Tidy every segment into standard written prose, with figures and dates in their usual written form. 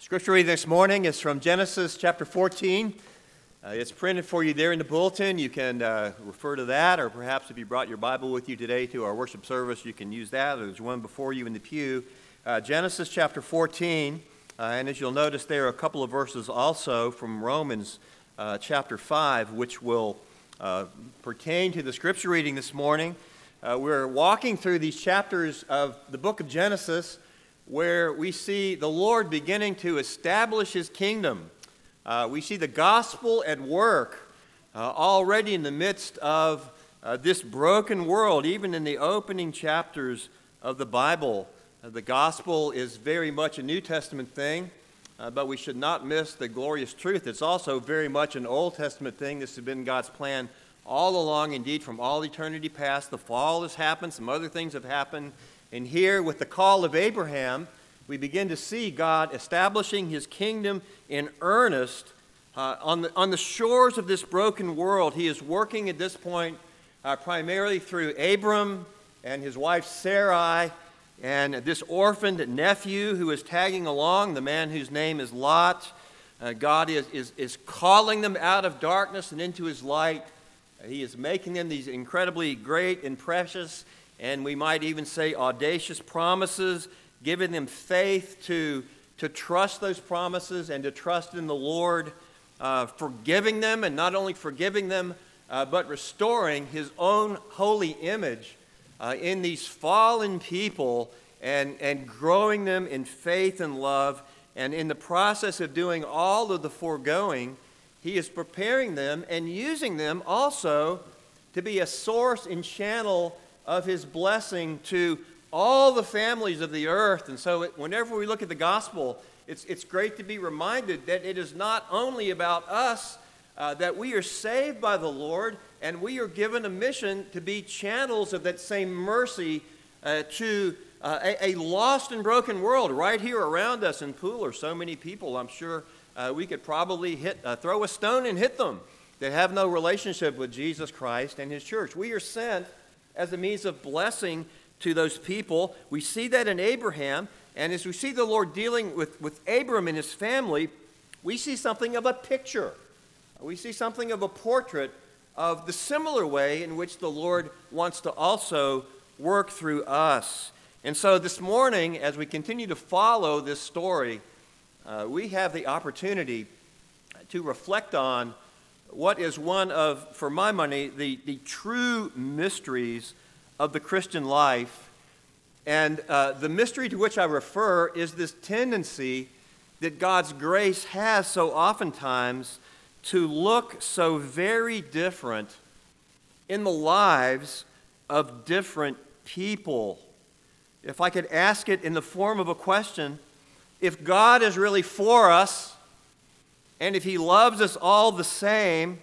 Scripture reading this morning is from Genesis chapter 14. It's printed for you there in the bulletin. You can refer to that, or perhaps if you brought your Bible with you today to our worship service, you can use that. There's one before you in the pew. Genesis chapter 14, and as you'll notice there are a couple of verses also from Romans chapter 5, which will pertain to the Scripture reading this morning. We're walking through these chapters of the book of Genesis, where we see the Lord beginning to establish His kingdom. We see the gospel at work already in the midst of this broken world, even in the opening chapters of the Bible. The gospel is very much a New Testament thing, but we should not miss the glorious truth. It's also very much an Old Testament thing. This has been God's plan all along, indeed, from all eternity past. The fall has happened, some other things have happened. And here, with the call of Abraham, we begin to see God establishing His kingdom in earnest on the shores of this broken world. He is working at this point primarily through Abram and his wife Sarai and this orphaned nephew who is tagging along, the man whose name is Lot. God is calling them out of darkness and into His light. He is making them these incredibly great and precious, and we might even say audacious promises, giving them faith to trust those promises and to trust in the Lord, forgiving them, and not only forgiving them, but restoring His own holy image in these fallen people and growing them in faith and love. And in the process of doing all of the foregoing, He is preparing them and using them also to be a source and channel of His blessing to all the families of the earth. And so whenever we look at the gospel, it's great to be reminded that it is not only about us, that we are saved by the Lord, and we are given a mission to be channels of that same mercy to a lost and broken world right here around us in Pooler. So many people, I'm sure we could probably throw a stone and hit them that have no relationship with Jesus Christ and His church. We are sent as a means of blessing to those people. We see that in Abraham, and as we see the Lord dealing with Abram and his family, we see something of a picture. We see something of a portrait of the similar way in which the Lord wants to also work through us. And so this morning, as we continue to follow this story, we have the opportunity to reflect on what is one of, for my money, the true mysteries of the Christian life. And the mystery to which I refer is this tendency that God's grace has so oftentimes to look so very different in the lives of different people. If I could ask it in the form of a question, if God is really for us, and if He loves us all the same,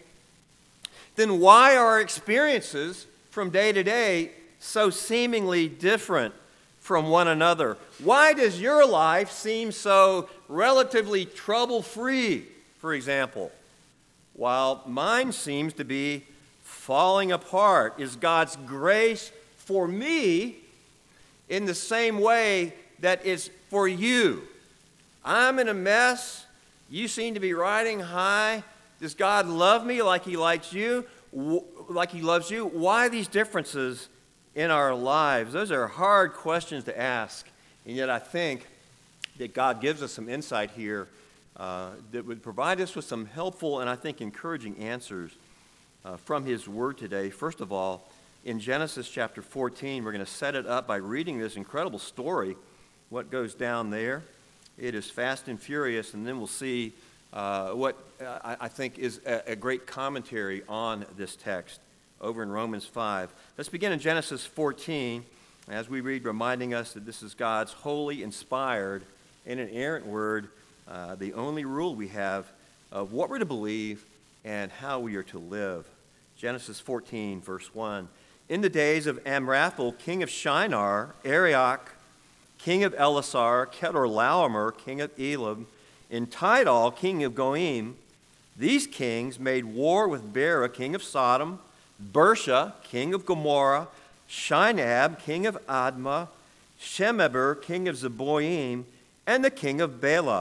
then why are our experiences from day to day so seemingly different from one another? Why does your life seem so relatively trouble-free, for example, while mine seems to be falling apart? Is God's grace for me in the same way that it's for you? I'm in a mess. You seem to be riding high. Does God love me like He likes you, like He loves you? Why these differences in our lives? Those are hard questions to ask, and yet I think that God gives us some insight here that would provide us with some helpful and I think encouraging answers from His Word today. First of all, in Genesis chapter 14, we're going to set it up by reading this incredible story, what goes down there. It is fast and furious, and then we'll see what I think is a great commentary on this text over in Romans 5. Let's begin in Genesis 14, as we read, reminding us that this is God's holy, inspired, and inerrant word, the only rule we have of what we're to believe and how we are to live. Genesis 14, verse 1. In the days of Amraphel, king of Shinar, Arioch, king of Elasar, Kedorlaomer, king of Elam, and Tidal, king of Goim, these kings made war with Bera, king of Sodom, Bersha, king of Gomorrah, Shinab, king of Admah, Shemeber, king of Zeboim, and the king of Bela.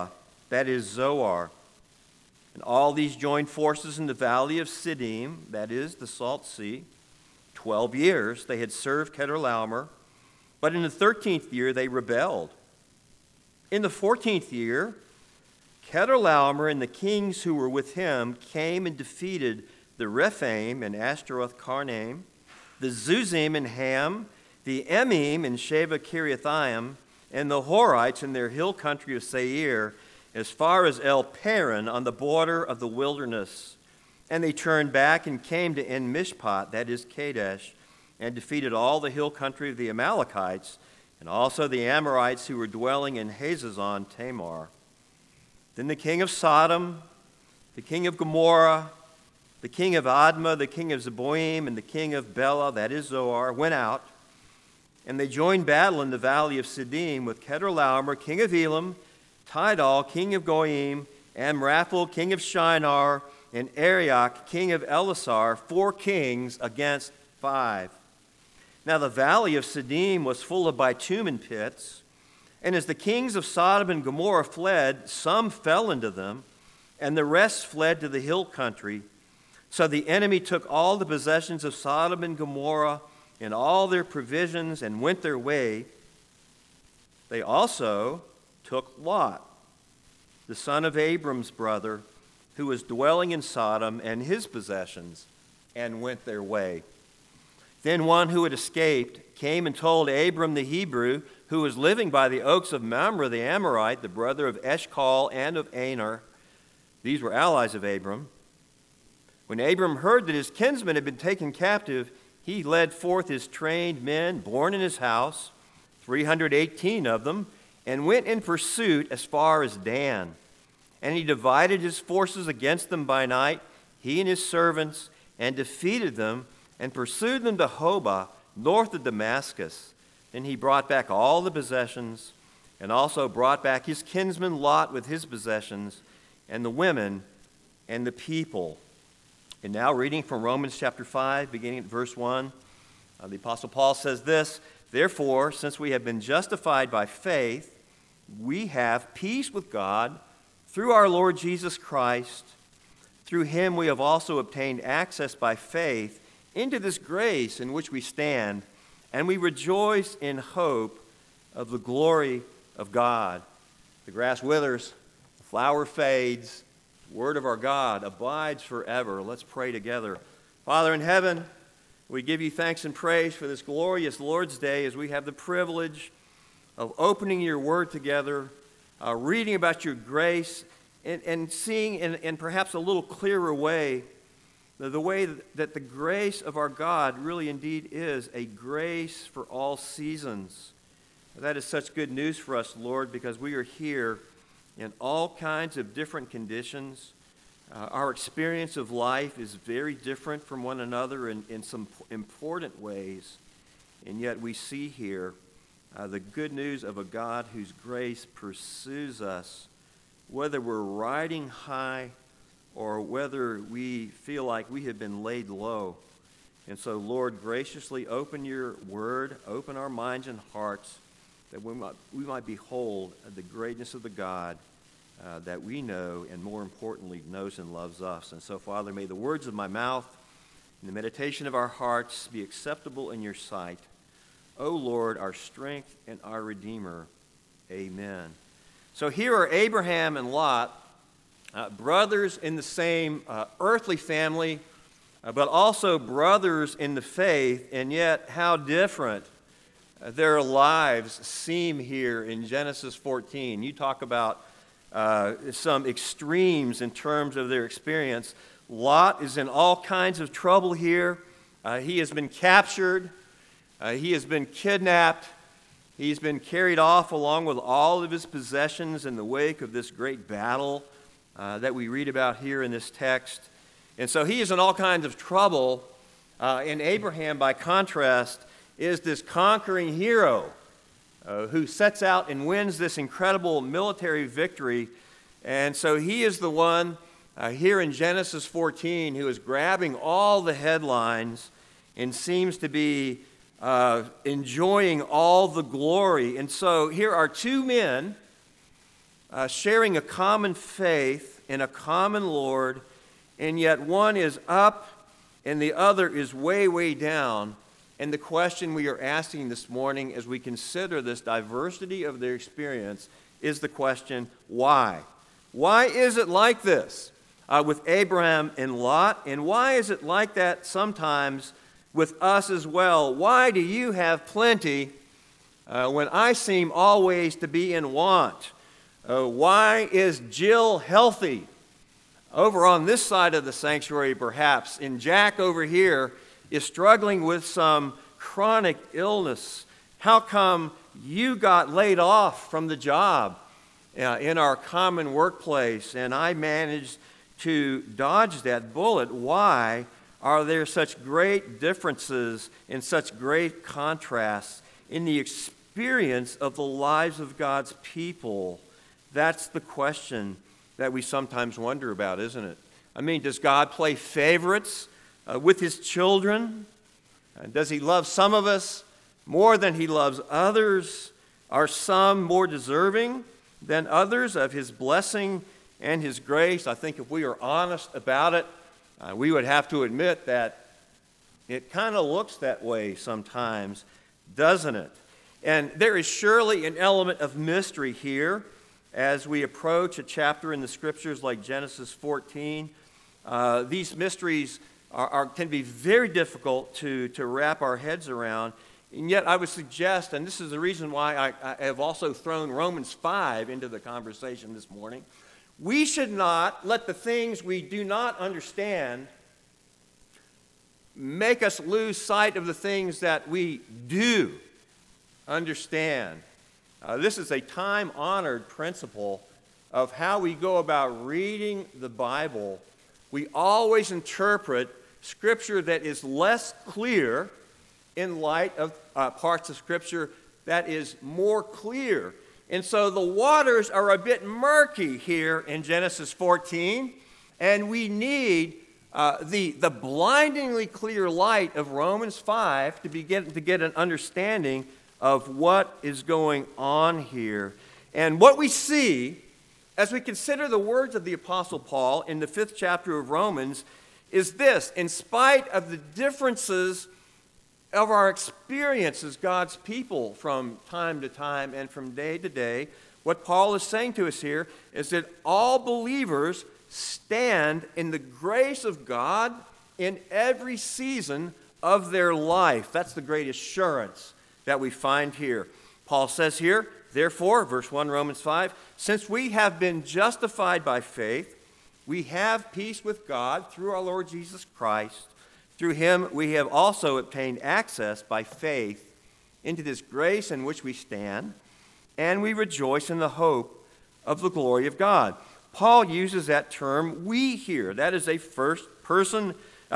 that is Zoar. And all these joined forces in the valley of Siddim, that is the Salt Sea. 12 years they had served Chedorlaomer, but in the 13th year they rebelled. In the 14th year, Chedorlaomer and the kings who were with him came and defeated the Rephaim and Ashtaroth Karnaim, the Zuzim and Ham, the Emim and Sheva Kiriathaim, and the Horites in their hill country of Seir, as far as El Paran on the border of the wilderness. And they turned back and came to En Mishpat, that is Kadesh, and defeated all the hill country of the Amalekites, and also the Amorites who were dwelling in Hazazon Tamar. Then the king of Sodom, the king of Gomorrah, the king of Admah, the king of Zeboim, and the king of Bela, that is Zoar, went out, and they joined battle in the valley of Siddim with Chedorlaomer, king of Elam, Tidal, king of Goyim, Amraphel, king of Shinar, and Arioch, king of Elasar, 4 kings against 5. Now the valley of Siddim was full of bitumen pits, and as the kings of Sodom and Gomorrah fled, some fell into them, and the rest fled to the hill country. So the enemy took all the possessions of Sodom and Gomorrah and all their provisions and went their way. They also took Lot, the son of Abram's brother, who was dwelling in Sodom, and his possessions, and went their way. Then one who had escaped came and told Abram the Hebrew, who was living by the oaks of Mamre the Amorite, the brother of Eshcol and of Aner. These were allies of Abram. When Abram heard that his kinsmen had been taken captive, he led forth his trained men born in his house, 318 of them, and went in pursuit as far as Dan. And he divided his forces against them by night, he and his servants, and defeated them, and pursued them to Hobah, north of Damascus. Then he brought back all the possessions, and also brought back his kinsman Lot with his possessions, and the women, and the people. And now reading from Romans chapter 5, beginning at verse 1, the Apostle Paul says this, "Therefore, since we have been justified by faith, we have peace with God through our Lord Jesus Christ. Through him we have also obtained access by faith into this grace in which we stand, and we rejoice in hope of the glory of God." The grass withers, the flower fades, the word of our God abides forever. Let's pray together. Father in heaven, we give you thanks and praise for this glorious Lord's Day as we have the privilege of opening your word together, reading about your grace, and seeing in perhaps a little clearer way the way that the grace of our God really indeed is a grace for all seasons. That is such good news for us, Lord, because we are here in all kinds of different conditions. Our experience of life is very different from one another in some important ways, and yet we see here the good news of a God whose grace pursues us, whether we're riding high or whether we feel like we have been laid low. And so, Lord, graciously open your word, open our minds and hearts, that we might behold the greatness of the God that we know, and more importantly, knows and loves us. And so, Father, may the words of my mouth and the meditation of our hearts be acceptable in your sight. O Lord, our strength and our Redeemer. Amen. So here are Abraham and Lot, brothers in the same earthly family, but also brothers in the faith, and yet how different their lives seem here in Genesis 14. You talk about some extremes in terms of their experience. Lot is in all kinds of trouble here. He has been captured. He has been kidnapped. He's been carried off along with all of his possessions in the wake of this great battle that we read about here in this text. And so he is in all kinds of trouble. And Abraham, by contrast, is this conquering hero who sets out and wins this incredible military victory. And so he is the one here in Genesis 14 who is grabbing all the headlines and seems to be enjoying all the glory. And so here are two men sharing a common faith and a common Lord, and yet one is up and the other is way, way down. And the question we are asking this morning as we consider this diversity of their experience is the question, why? Why is it like this with Abraham and Lot? And why is it like that sometimes with us as well? Why do you have plenty when I seem always to be in want? Why is Jill healthy over on this side of the sanctuary perhaps, and Jack over here is struggling with some chronic illness? How come you got laid off from the job in our common workplace and I managed to dodge that bullet? Why are there such great differences and such great contrasts in the experience of the lives of God's people? That's the question that we sometimes wonder about, isn't it? I mean, does God play favorites with his children? Does he love some of us more than he loves others? Are some more deserving than others of his blessing and his grace? I think if we are honest about it, we would have to admit that it kind of looks that way sometimes, doesn't it? And there is surely an element of mystery here as we approach a chapter in the Scriptures like Genesis 14. These mysteries can be very difficult to wrap our heads around. And yet I would suggest, and this is the reason why I have also thrown Romans 5 into the conversation this morning, we should not let the things we do not understand make us lose sight of the things that we do understand. This is a time-honored principle of how we go about reading the Bible. We always interpret Scripture that is less clear in light of parts of Scripture that is more clear. And so the waters are a bit murky here in Genesis 14, and we need the blindingly clear light of Romans 5 to get an understanding of what is going on here. And what we see as we consider the words of the Apostle Paul in the 5th chapter of Romans is this: in spite of the differences of our experience as God's people from time to time and from day to day, what Paul is saying to us here is that all believers stand in the grace of God in every season of their life. That's the great assurance that we find here. Paul says here, therefore, verse 1, Romans 5, since we have been justified by faith, we have peace with God through our Lord Jesus Christ. Through him we have also obtained access by faith into this grace in which we stand, and we rejoice in the hope of the glory of God. Paul uses that term "we" here. That is a first person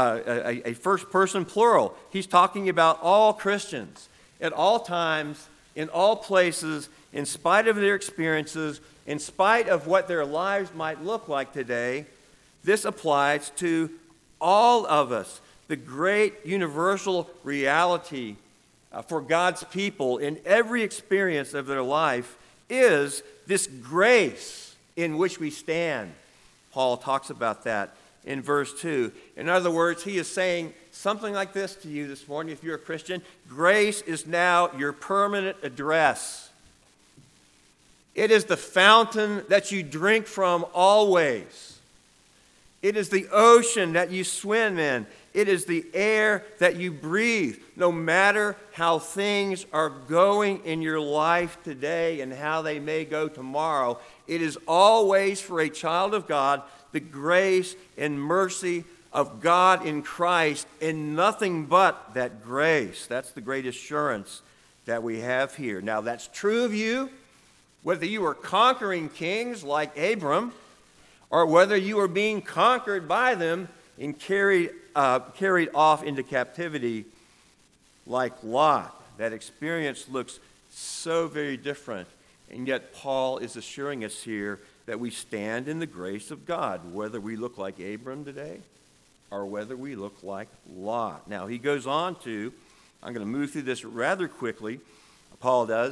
plural. He's talking about all Christians at all times, in all places, in spite of their experiences, in spite of what their lives might look like today. This applies to all of us. The great universal reality for God's people in every experience of their life is this grace in which we stand. Paul talks about that in verse 2. In other words, he is saying something like this to you this morning if you're a Christian: grace is now your permanent address. It is the fountain that you drink from always. It is the ocean that you swim in. It is the air that you breathe. No matter how things are going in your life today and how they may go tomorrow, it is always, for a child of God, the grace and mercy of God in Christ, and nothing but that grace. That's the great assurance that we have here. Now, that's true of you, whether you are conquering kings like Abram, or whether you are being conquered by them and carried off into captivity like Lot. That experience looks so very different. And yet Paul is assuring us here that we stand in the grace of God, whether we look like Abram today or whether we look like Lot. Now he goes on to, I'm going to move through this rather quickly, Paul does,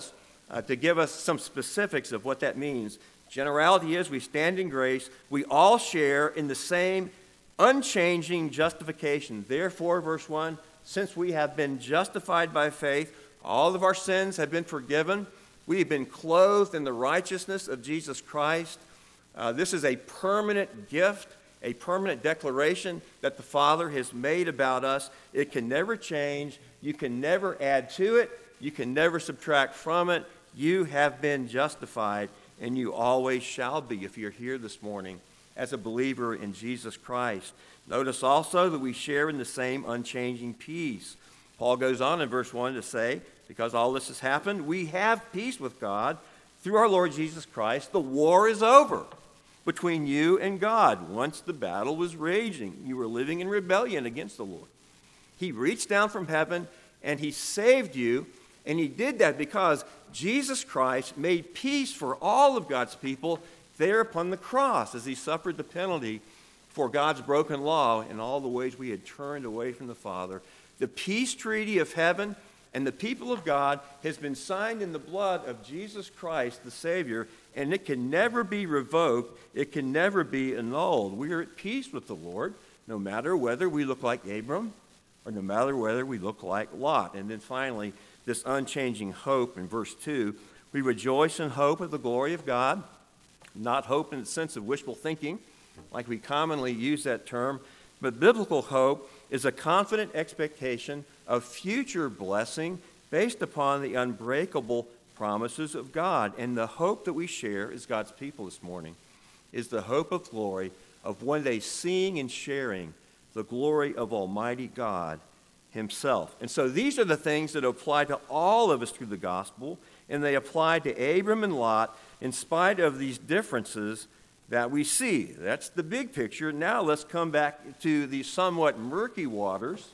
to give us some specifics of what that means. Generality is we stand in grace. We all share in the same unchanging justification. Therefore, verse 1, since we have been justified by faith, all of our sins have been forgiven. We have been clothed in the righteousness of Jesus Christ. This is a permanent gift, a permanent declaration that the Father has made about us. It can never change. You can never add to it. You can never subtract from it. You have been justified, and you always shall be if you're here this morning as a believer in Jesus Christ. Notice also that we share in the same unchanging peace. Paul goes on in verse 1 to say, because all this has happened, we have peace with God through our Lord Jesus Christ. The war is over between you and God. Once the battle was raging, you were living in rebellion against the Lord. He reached down from heaven and he saved you, and he did that because Jesus Christ made peace for all of God's people there upon the cross as he suffered the penalty for God's broken law in all the ways we had turned away from the Father. The peace treaty of heaven and the people of God has been signed in the blood of Jesus Christ, the Savior, and it can never be revoked. It can never be annulled. We are at peace with the Lord, no matter whether we look like Abram or no matter whether we look like Lot. And then finally, this unchanging hope in verse 2. We rejoice in hope of the glory of God, not hope in the sense of wishful thinking, like we commonly use that term, but biblical hope is a confident expectation of future blessing based upon the unbreakable promises of God. And the hope that we share as God's people this morning is the hope of glory of one day seeing and sharing the glory of Almighty God himself. And so these are the things that apply to all of us through the gospel, and they apply to Abram and Lot in spite of these differences that we see. That's the big picture. Now let's come back to the somewhat murky waters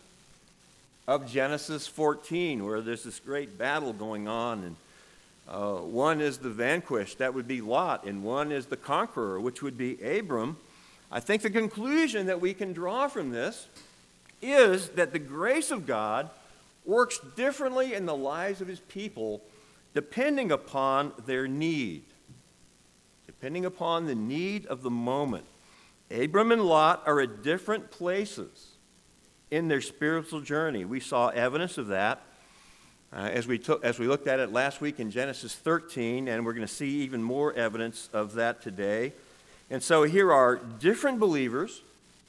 of Genesis 14, where there's this great battle going on, and one is the vanquished, that would be Lot, and one is the conqueror, which would be Abram. I think the conclusion that we can draw from this is that the grace of God works differently in the lives of his people depending upon their need. Depending upon the need of the moment. Abram and Lot are at different places in their spiritual journey. We saw evidence of that as we looked at it last week in Genesis 13, and we're going to see even more evidence of that today. And so here are different believers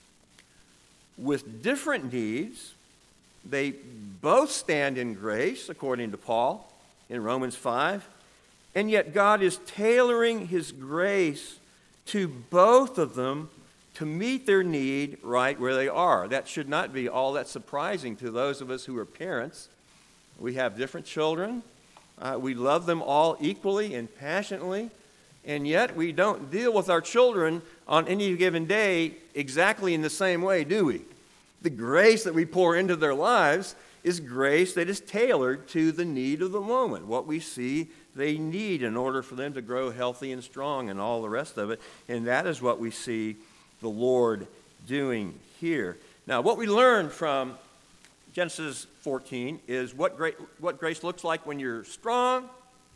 with different needs. They both stand in grace, according to Paul in Romans 5. And yet God is tailoring his grace to both of them to meet their need right where they are. That should not be all that surprising to those of us who are parents. We have different children. We love them all equally and passionately. And yet we don't deal with our children on any given day exactly in the same way, do we? The grace that we pour into their lives is grace that is tailored to the need of the moment, what we see they need in order for them to grow healthy and strong and all the rest of it. And that is what we see the Lord doing here. Now, what we learn from Genesis 14 is what grace looks like when you're strong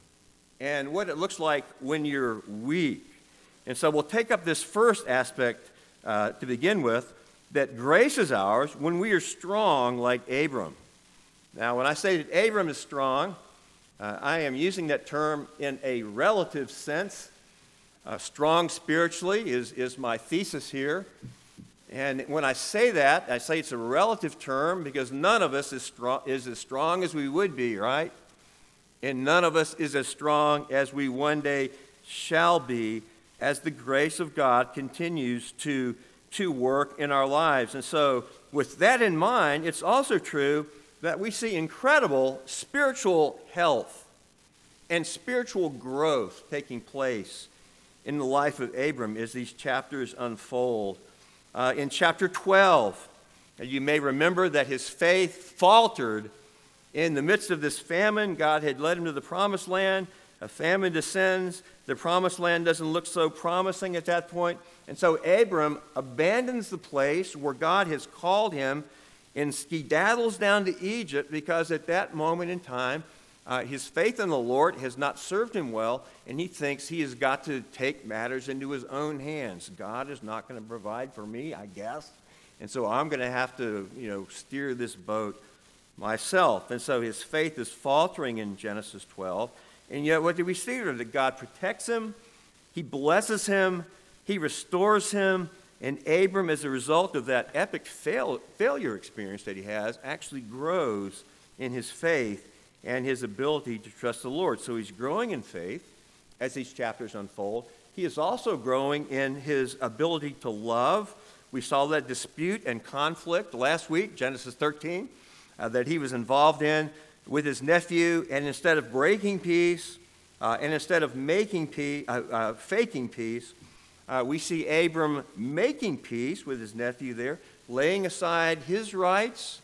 and what it looks like when you're weak. And so we'll take up this first aspect to begin with, that grace is ours when we are strong like Abram. Now, when I say that Abram is strong, I am using that term in a relative sense. Strong spiritually is my thesis here. And when I say that, I say it's a relative term because none of us is as strong as we would be, right? And none of us is as strong as we one day shall be as the grace of God continues to work in our lives. And so with that in mind, it's also true that we see incredible spiritual health and spiritual growth taking place in the life of Abram as these chapters unfold. In chapter 12, you may remember that his faith faltered in the midst of this famine. God had led him to the promised land. A famine descends. The promised land doesn't look so promising at that point. And so Abram abandons the place where God has called him and skedaddles down to Egypt because at that moment in time, His faith in the Lord has not served him well, and he thinks he has got to take matters into his own hands. God is not going to provide for me, I guess, and so I'm going to have to, steer this boat myself. And so his faith is faltering in Genesis 12. And yet, what do we see there? That God protects him, he blesses him, he restores him, and Abram, as a result of that epic failure experience that he has, actually grows in his faith and his ability to trust the Lord. So he's growing in faith as these chapters unfold. He is also growing in his ability to love. We saw that dispute and conflict last week, Genesis 13, that he was involved in with his nephew, and instead of breaking peace, and instead of making peace, faking peace, we see Abram making peace with his nephew there, laying aside his rights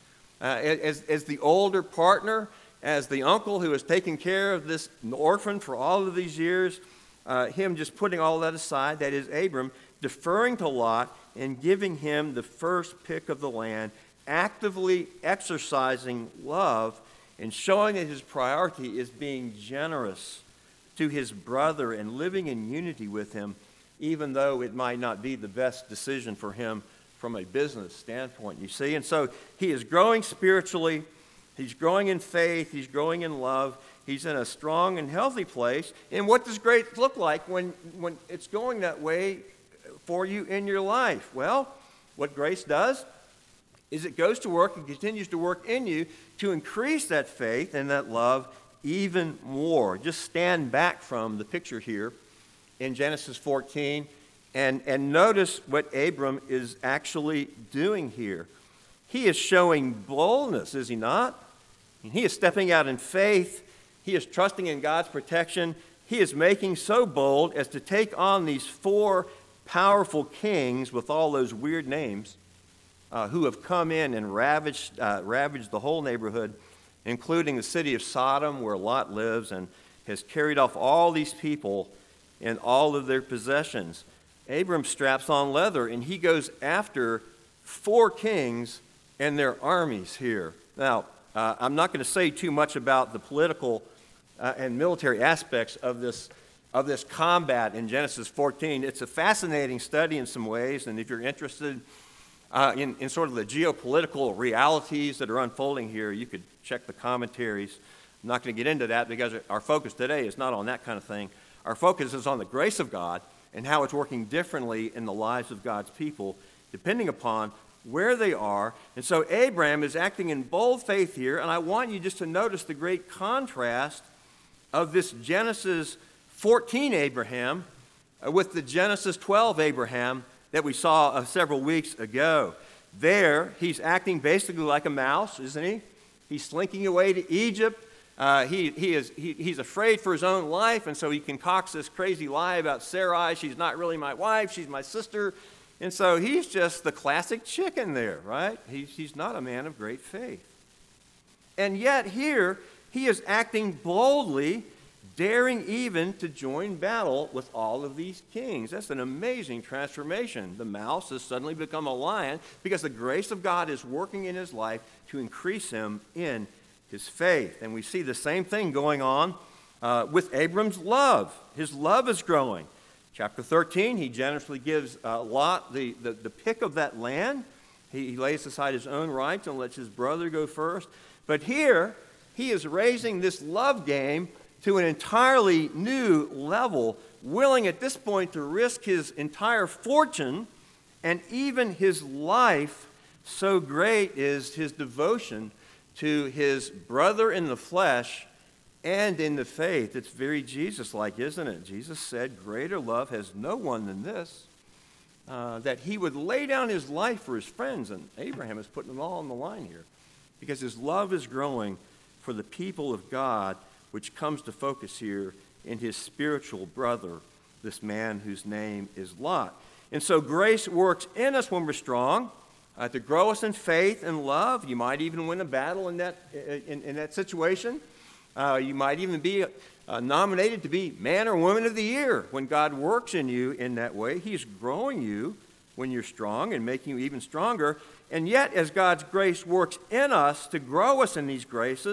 as the older partner, as the uncle who has taken care of this orphan for all of these years, him just putting all that aside. That is Abram deferring to Lot and giving him the first pick of the land, actively exercising love and showing that his priority is being generous to his brother and living in unity with him, even though it might not be the best decision for him from a business standpoint, you see. And so he is growing spiritually, he's growing in faith, he's growing in love, he's in a strong and healthy place. And what does grace look like when it's going that way for you in your life? Well, what grace does is it goes to work and continues to work in you to increase that faith and that love even more. Just stand back from the picture here in Genesis 14 and notice what Abram is actually doing here. He is showing boldness, is he not? He is stepping out in faith. He is trusting in God's protection. He is making so bold as to take on these 4 powerful kings with all those weird names who have come in and ravaged the whole neighborhood, including the city of Sodom where Lot lives, and has carried off all these people and all of their possessions. Abram straps on leather, and he goes after 4 kings and their armies here. Now, I'm not going to say too much about the political and military aspects of this combat in Genesis 14. It's a fascinating study in some ways, and if you're interested in sort of the geopolitical realities that are unfolding here, you could check the commentaries. I'm not going to get into that because our focus today is not on that kind of thing. Our focus is on the grace of God and how it's working differently in the lives of God's people, depending upon where they are. And so Abraham is acting in bold faith here, and I want you just to notice the great contrast of this Genesis 14 Abraham with the Genesis 12 Abraham that we saw several weeks ago. There, he's acting basically like a mouse, isn't he? He's slinking away to Egypt. He's afraid for his own life, and so he concocts this crazy lie about Sarai. She's not really my wife, she's my sister. And so he's just the classic chicken there, right? He's not a man of great faith. And yet here, he is acting boldly, daring even to join battle with all of these kings. That's an amazing transformation. The mouse has suddenly become a lion because the grace of God is working in his life to increase him in his faith. And we see the same thing going on with Abram's love. His love is growing. Chapter 13, he generously gives Lot the pick of that land. He lays aside his own rights and lets his brother go first. But here, he is raising this love game to an entirely new level, willing at this point to risk his entire fortune and even his life. So great is his devotion to his brother in the flesh and in the faith. It's very Jesus-like, isn't it? Jesus said, "Greater love has no one than this, that he would lay down his life for his friends." And Abraham is putting it all on the line here because his love is growing for the people of God, which comes to focus here in his spiritual brother, this man whose name is Lot. And so grace works in us when we're strong, to grow us in faith and love. You might even win a battle in that situation. You might even be nominated to be man or woman of the year when God works in you in that way. He's growing you when you're strong and making you even stronger. And yet, as God's grace works in us to grow us in these graces,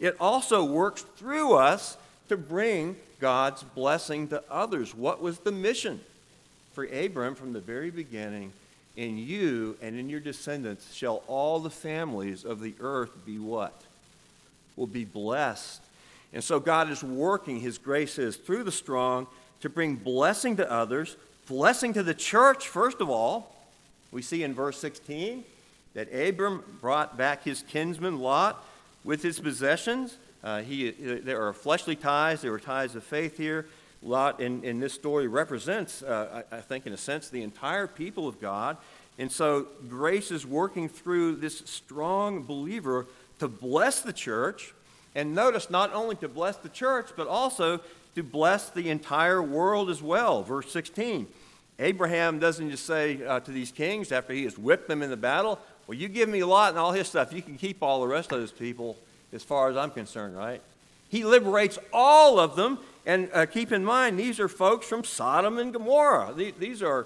it also works through us to bring God's blessing to others. What was the mission for Abram from the very beginning? In you and in your descendants shall all the families of the earth be what? Will be blessed. And so God is working, his grace is, through the strong to bring blessing to others, blessing to the church, first of all. We see in verse 16 that Abram brought back his kinsman Lot with his possessions. There are fleshly ties, there are ties of faith here. Lot in this story represents, I think in a sense, the entire people of God. And so grace is working through this strong believer to bless the church. And notice, not only to bless the church, but also to bless the entire world as well. Verse 16, Abraham doesn't just say to these kings after he has whipped them in the battle, well, you give me Lot and all his stuff. You can keep all the rest of those people as far as I'm concerned, right? He liberates all of them. And keep in mind, these are folks from Sodom and Gomorrah. These are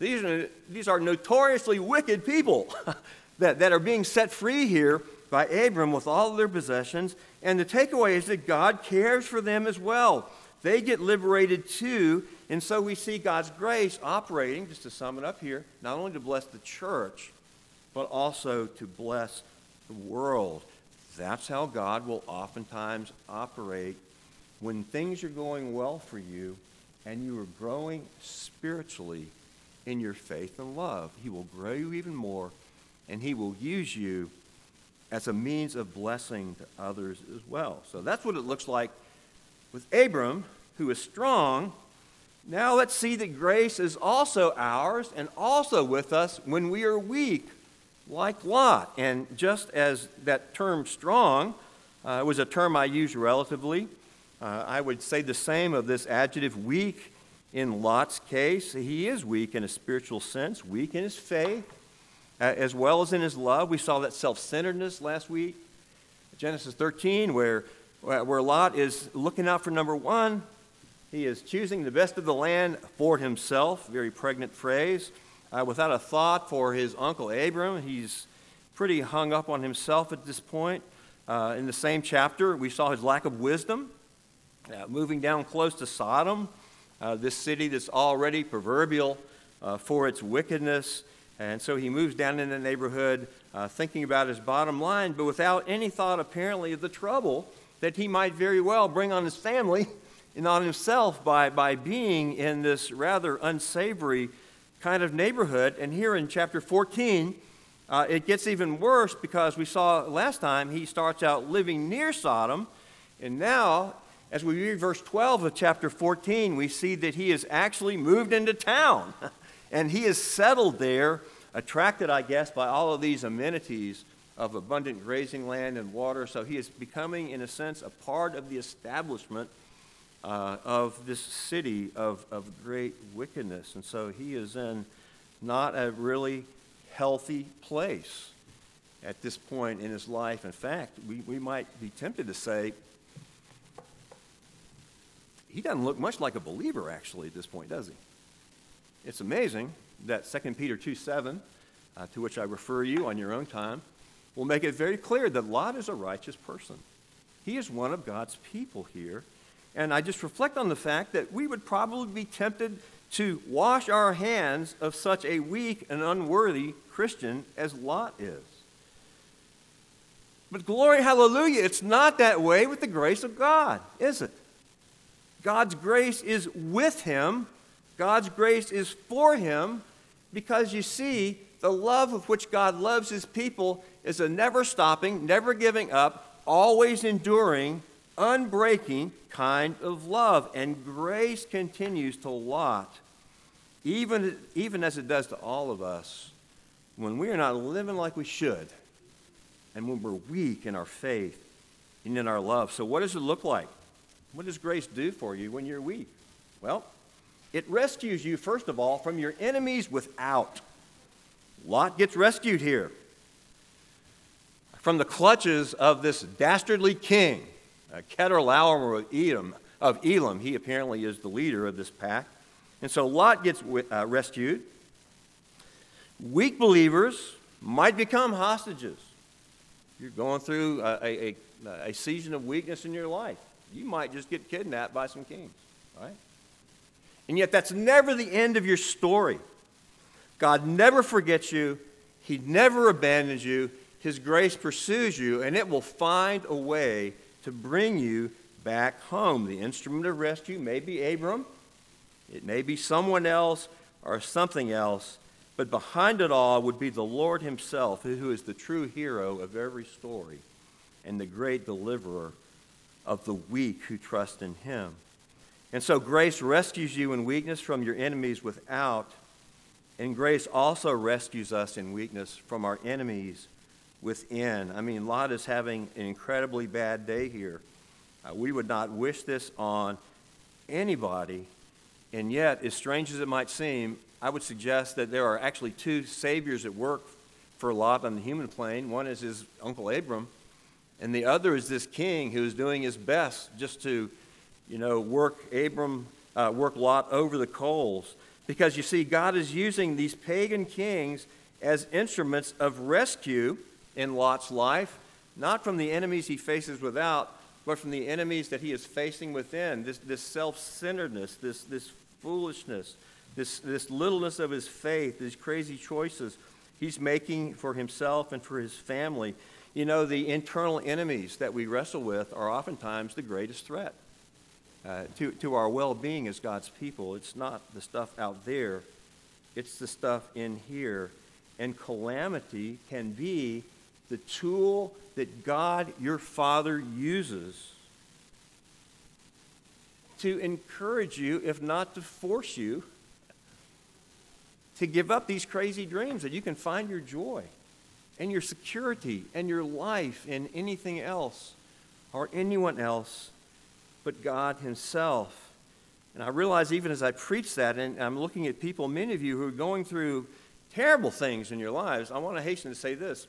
notoriously wicked people that are being set free here by Abram with all of their possessions. And the takeaway is that God cares for them as well. They get liberated too. And so we see God's grace operating, just to sum it up here, not only to bless the church, but also to bless the world. That's how God will oftentimes operate when things are going well for you and you are growing spiritually in your faith and love. He will grow you even more, and he will use you as a means of blessing to others as well. So that's what it looks like with Abram, who is strong. Now let's see that grace is also ours and also with us when we are weak, like Lot. And just as that term strong was a term I use relatively, I would say the same of this adjective weak in Lot's case. He is weak in a spiritual sense, weak in his faith, as well as in his love. We saw that self-centeredness last week. Genesis 13, where Lot is looking out for number one. He is choosing the best of the land for himself, very pregnant phrase, without a thought for his uncle Abram. He's pretty hung up on himself at this point. In the same chapter, we saw his lack of wisdom. Moving down close to Sodom, this city that's already proverbial for its wickedness. And so he moves down in the neighborhood thinking about his bottom line, but without any thought apparently of the trouble that he might very well bring on his family and on himself by being in this rather unsavory kind of neighborhood. And here in chapter 14, it gets even worse because we saw last time he starts out living near Sodom, and now as we read verse 12 of chapter 14, we see that he has actually moved into town. And he is settled there, attracted, I guess, by all of these amenities of abundant grazing land and water. So he is becoming, in a sense, a part of the establishment of this city of great wickedness. And so he is in not a really healthy place at this point in his life. In fact, we might be tempted to say, he doesn't look much like a believer, actually, at this point, does he? It's amazing that 2 Peter 2:7, to which I refer you on your own time, will make it very clear that Lot is a righteous person. He is one of God's people here. And I just reflect on the fact that we would probably be tempted to wash our hands of such a weak and unworthy Christian as Lot is. But glory, hallelujah, it's not that way with the grace of God, is it? God's grace is with him. God's grace is for him because you see, the love with which God loves his people is a never stopping, never giving up, always enduring, unbreaking kind of love. And grace continues to Lot, even as it does to all of us, when we are not living like we should and when we're weak in our faith and in our love. So what does it look like? What does grace do for you when you're weak? Well, it rescues you, first of all, from your enemies without. Lot gets rescued here from the clutches of this dastardly king, Chedorlaomer of Elam. He apparently is the leader of this pack. And so Lot gets rescued. Weak believers might become hostages. You're going through a season of weakness in your life. You might just get kidnapped by some kings, right? And yet that's never the end of your story. God never forgets you. He never abandons you. His grace pursues you, and it will find a way to bring you back home. The instrument of rescue may be Abram. It may be someone else or something else. But behind it all would be the Lord himself, who is the true hero of every story and the great deliverer of the weak who trust in him. And so grace rescues you in weakness from your enemies without, and grace also rescues us in weakness from our enemies within. I mean, Lot is having an incredibly bad day here. We would not wish this on anybody, and yet, as strange as it might seem, I would suggest that there are actually two saviors at work for Lot on the human plane. One is his uncle Abram, and the other is this king who is doing his best just to, work Lot over the coals. Because you see, God is using these pagan kings as instruments of rescue in Lot's life, not from the enemies he faces without, but from the enemies that he is facing within. This self-centeredness, this foolishness, this littleness of his faith, these crazy choices he's making for himself and for his family. The internal enemies that we wrestle with are oftentimes the greatest threat to our well-being as God's people. It's not the stuff out there. It's the stuff in here. And calamity can be the tool that God, your Father, uses to encourage you, if not to force you, to give up these crazy dreams, that you can find your joy and your security and your life in anything else or anyone else but God himself. And I realize even as I preach that, and I'm looking at people, many of you who are going through terrible things in your lives, I want to hasten to say this.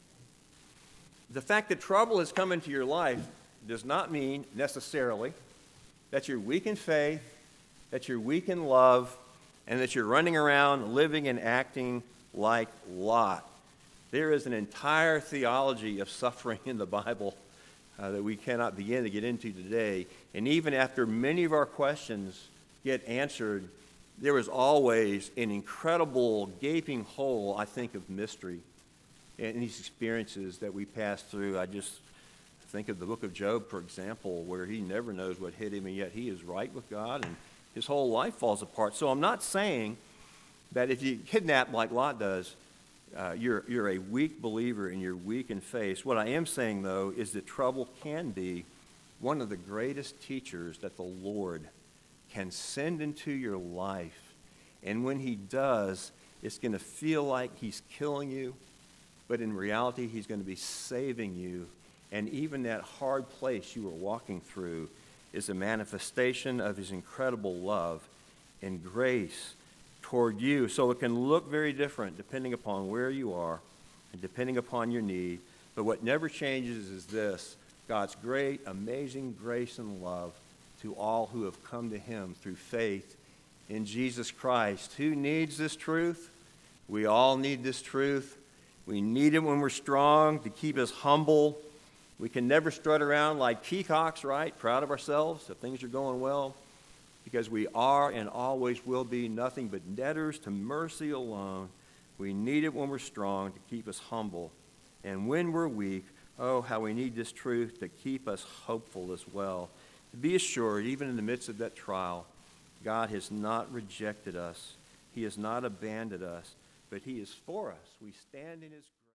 The fact that trouble has come into your life does not mean necessarily that you're weak in faith, that you're weak in love, and that you're running around living and acting like Lot. There is an entire theology of suffering in the Bible that we cannot begin to get into today. And even after many of our questions get answered, there is always an incredible gaping hole, I think, of mystery in these experiences that we pass through. I just think of the book of Job, for example, where he never knows what hit him, and yet he is right with God, and his whole life falls apart. So I'm not saying that if you kidnap like Lot does, you're a weak believer and you're weak in faith. What I am saying, though, is that trouble can be one of the greatest teachers that the Lord can send into your life. And when he does, it's going to feel like he's killing you, but in reality, he's going to be saving you. And even that hard place you are walking through is a manifestation of his incredible love and grace toward you. So it can look very different depending upon where you are and depending upon your need. But what never changes is this: God's great, amazing grace and love to all who have come to him through faith in Jesus Christ. Who needs this truth? We all need this truth. We need it when we're strong to keep us humble. We can never strut around like peacocks, right? Proud of ourselves if things are going well, because we are and always will be nothing but debtors to mercy alone. We need it when we're strong to keep us humble. And when we're weak, oh, how we need this truth to keep us hopeful as well. To be assured, even in the midst of that trial, God has not rejected us. He has not abandoned us, but he is for us. We stand in his grace.